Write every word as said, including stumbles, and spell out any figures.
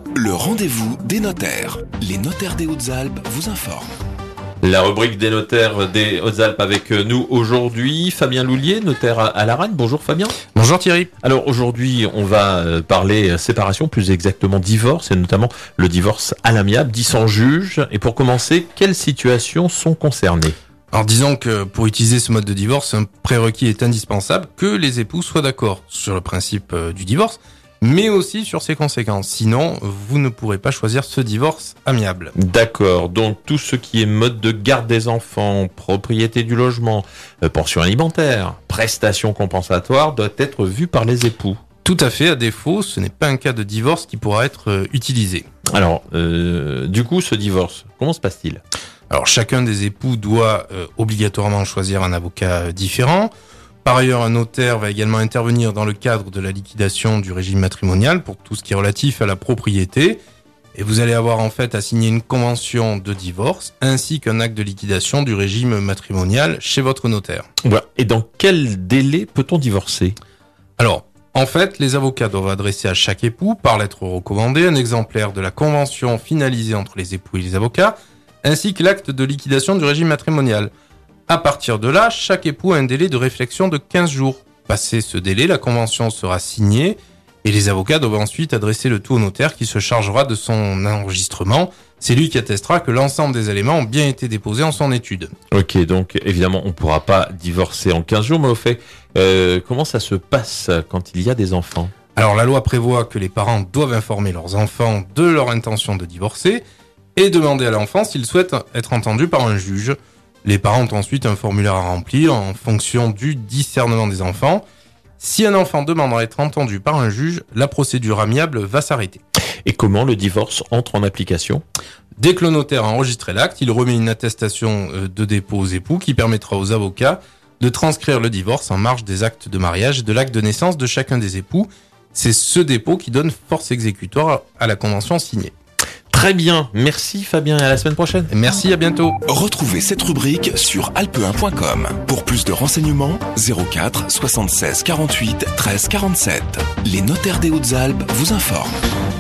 Le rendez-vous des notaires. Les notaires des Hautes-Alpes vous informent. La rubrique des notaires des Hautes-Alpes avec nous aujourd'hui, Fabien Loulier, notaire à Laragne. Bonjour Fabien. Bonjour Thierry. Alors aujourd'hui, on va parler séparation, plus exactement divorce, et notamment le divorce à l'amiable, dit sans juge. Et pour commencer, quelles situations sont concernées ? Alors disons que pour utiliser ce mode de divorce, un prérequis est indispensable, que les époux soient d'accord sur le principe du divorce, mais aussi sur ses conséquences. Sinon, vous ne pourrez pas choisir ce divorce amiable. D'accord, donc tout ce qui est mode de garde des enfants, propriété du logement, pension alimentaire, prestations compensatoires doit être vu par les époux. Tout à fait, à défaut, ce n'est pas un cas de divorce qui pourra être euh, utilisé. Alors, euh, du coup, ce divorce, comment se passe-t-il ? Alors chacun des époux doit euh, obligatoirement choisir un avocat différent. Par ailleurs, un notaire va également intervenir dans le cadre de la liquidation du régime matrimonial pour tout ce qui est relatif à la propriété. Et vous allez avoir en fait à signer une convention de divorce ainsi qu'un acte de liquidation du régime matrimonial chez votre notaire. Voilà. Et dans quel délai peut-on divorcer ? Alors, en fait, les avocats doivent adresser à chaque époux, par lettre recommandée, un exemplaire de la convention finalisée entre les époux et les avocats, ainsi que l'acte de liquidation du régime matrimonial. À partir de là, chaque époux a un délai de réflexion de quinze jours. Passé ce délai, la convention sera signée et les avocats doivent ensuite adresser le tout au notaire qui se chargera de son enregistrement. C'est lui qui attestera que l'ensemble des éléments ont bien été déposés en son étude. Ok, donc évidemment, on ne pourra pas divorcer en quinze jours, mais au fait, euh, comment ça se passe quand il y a des enfants ? Alors la loi prévoit que les parents doivent informer leurs enfants de leur intention de divorcer et demander à l'enfant s'il souhaite être entendu par un juge. Les parents ont ensuite un formulaire à remplir en fonction du discernement des enfants. Si un enfant demande à être entendu par un juge, la procédure amiable va s'arrêter. Et comment le divorce entre en application ? Dès que le notaire a enregistré l'acte, il remet une attestation de dépôt aux époux qui permettra aux avocats de transcrire le divorce en marge des actes de mariage et de l'acte de naissance de chacun des époux. C'est ce dépôt qui donne force exécutoire à la convention signée. Très bien, merci Fabien et à la semaine prochaine. Merci, à bientôt. Retrouvez cette rubrique sur alpe un point com. Pour plus de renseignements, zéro quatre soixante-seize quarante-huit treize quarante-sept. Les notaires des Hautes-Alpes vous informent.